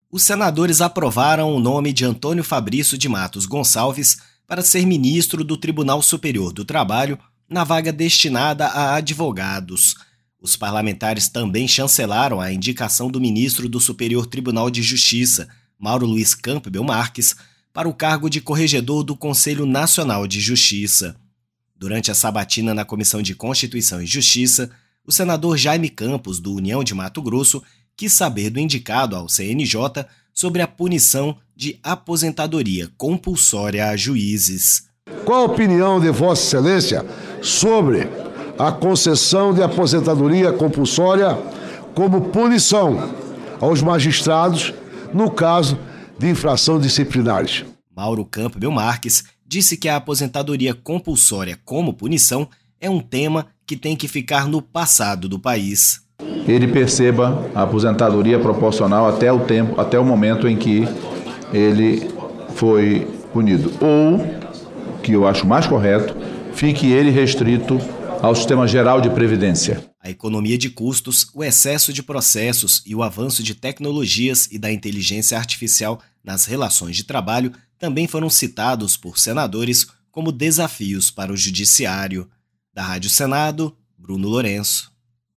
Os senadores aprovaram o nome de Antônio Fabrício de Matos Gonçalves para ser ministro do Tribunal Superior do Trabalho na vaga destinada a advogados. Os parlamentares também chancelaram a indicação do ministro do Superior Tribunal de Justiça, Mauro Luiz Campbell Marques, para o cargo de corregedor do Conselho Nacional de Justiça. Durante a sabatina na Comissão de Constituição e Justiça, o senador Jaime Campos, do União de Mato Grosso, quis saber do indicado ao CNJ sobre a punição de aposentadoria compulsória a juízes. Qual a opinião de Vossa Excelência sobre a concessão de aposentadoria compulsória como punição aos magistrados no caso de infração disciplinares? Mauro Campbell Marques disse que a aposentadoria compulsória como punição é um tema que tem que ficar no passado do país. Ele perceba a aposentadoria proporcional até o momento em que ele foi punido. Ou, que eu acho mais correto, fique ele restrito ao Sistema Geral de Previdência. A economia de custos, o excesso de processos e o avanço de tecnologias e da inteligência artificial nas relações de trabalho também foram citados por senadores como desafios para o judiciário. Da Rádio Senado, Bruno Lourenço.